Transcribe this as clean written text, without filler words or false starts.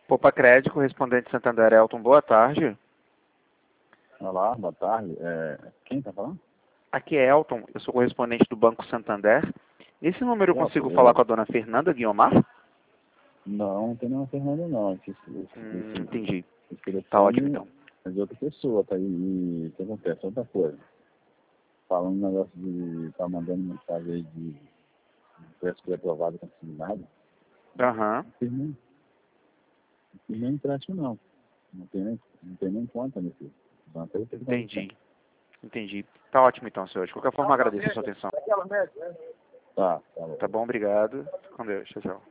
Poupa Crédito, correspondente Santander Elton, boa tarde. Olá, boa tarde. Quem está falando? Aqui é Elton, eu sou correspondente do Banco Santander. Nesse número eu consigo falar com a dona Fernanda Guiomar? Não, não tem nenhuma Fernanda não. Entendi. Esse telefone Tá ótimo então. é de outra pessoa, tá aí. E o que acontece? Outra coisa. Falando um negócio de tá mandando mensagem aí de parece que foi aprovado com assinado. Aham. Não fiz nem empréstimo não. Não tem nem conta nesse banco aí. Entendi. Tá ótimo então, senhor. De qualquer forma, agradeço a sua atenção. Tá bom. Tá bom, obrigado. Fique com Deus. Tchau, tchau.